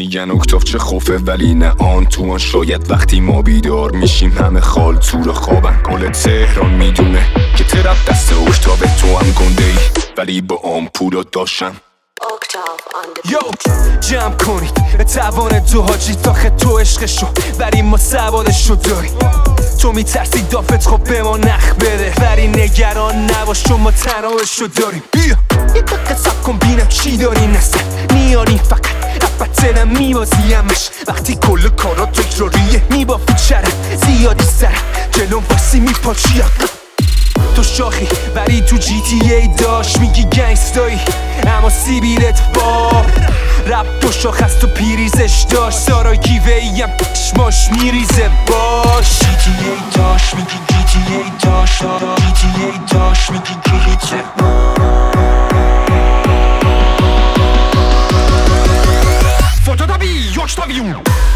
میگن اکتاف چه خوفه ولی نه آن تو آن. شاید وقتی ما بیدار میشیم همه خال تو خوابن. کل تهران میدونه که ترپ دست اکتاف تو هم گنده ای ولی با آمپولا داشتم. یو جمع کنید توان تو حاجی تاخه تو عشقشو ولی ما سوادشو داریم. تو میترسی دافت خب به ما نخ بده ولی نگران نباش چون ما تنابشو داریم. بیا یه دقیقه سب کن بینم چی داری نستن نیاری فقط رفتنم میبازی همش وقتی کل کارا تکراریه میبافی چرم زیادی سرم جلوم واسی میپاچی. تو شاخی ولی تو جی تی ای داشت میگی گنگستایی اما سیبیلت با رب دو شاخ از تو پیریزش داشت سارا گیوه ایم چشماش میریزه باش. جی تی ای داشت میگی جی تی ای داشت سارا جی تی ای داشت میگی گیریزه فوتو دابی یوش دابیون.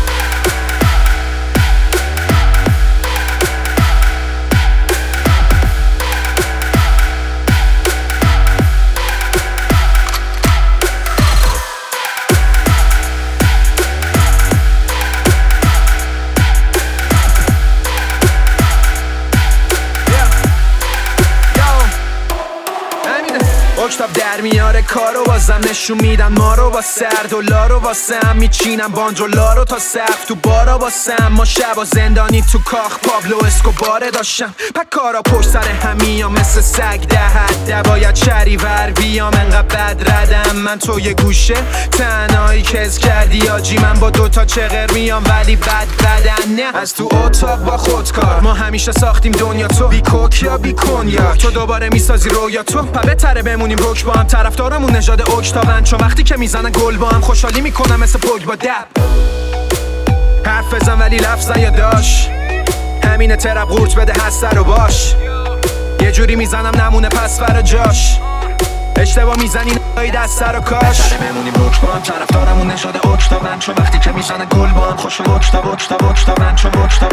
اکتاف در میاره کارو بازم نشون میدن ما رو با سردولا رو واسه هم میچینم باندرولا رو تا سقف تو بارا واسه ما شبا زندانی تو کاخ پابلو اسکوباره داشتم پک کارا پشت سر همیام مثل سگ ده باید شریور بیام انقدر بد ردم من تو یه گوشه تنهایی کز کردی آجی من با دوتا چغر میام ولی بد بدن نه از تو اتاق با خودکار ما همیشه ساختیم دنیا تو بی کوک یا بی کنیاک تو دوباره میسازی رویا تو بهتره بمونیم روک با هم طرفدارمون نژاد اکتاون چون وقتی که میزنن گل با هم خوشحالی میکنم مثل پوگ با دب حرف بزن ولی لفظ نیاداش همینه ترپ قورت بده هسته رو باش یه جوری میزنم نمونه پس فرا جاش اشتباه میزنی نایی دست سر و کاش بهتره بمونیم روک با هم طرفدارمون نژاد اکتاون چون وقتی که میزنن گل با هم خوش اکتاون چون اکتاون چون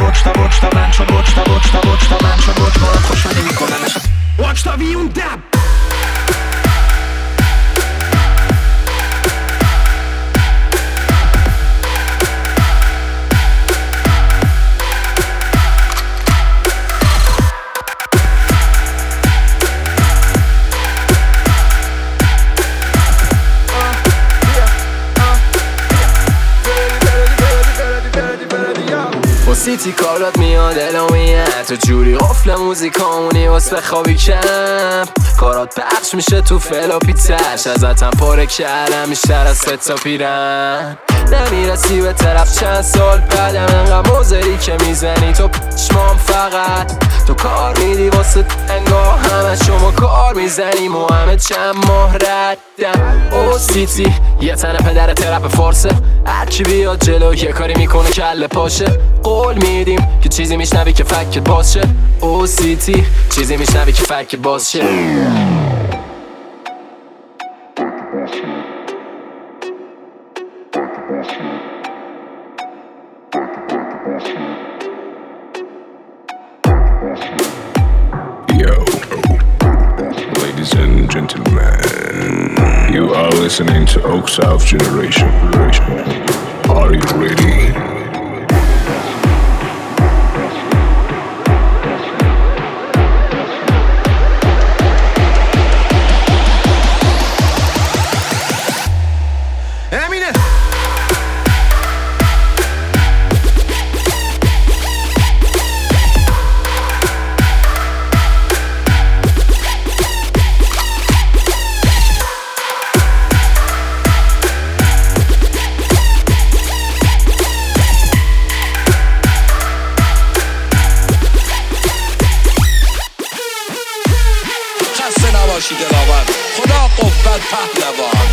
با هم خوشحالی میکنم مثل اکتاویون دب. سیتی کارات میاد الامیه تو جوری قفل موزیکامونی واسه بخوابی کم کارات پخش میشه تو فلاپیتش ازتم پاره کردم بیشتر از 3 تا پیرن نمیرسی به طرف چند سال بعدم انقدر موزری که میزنی تو پشمام فقط تو کار میدی واسه انگاه همه شما کار میزنیم و همه چند ماه ردم. او سیتی یه تنه پدر ترپ فارسه هرکی بیاد جلو یه کاری میکنه کله پاشه قول میدیم که چیزی میشنوی که فکت باز شه. او سیتی چیزی میشنوی که فکت باز شه. Yo, ladies and gentlemen, you are listening to Oak South Generation. Are you ready? باشی دلاور خدا قوت پهلوان.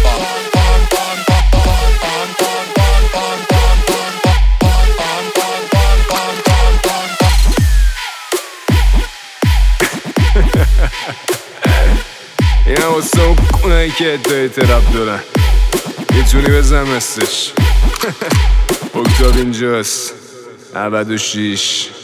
اینا واسه اون کنایی که ادعای ترپ دارن یه تونی بزن مثلش. اکتاف اینجاست 96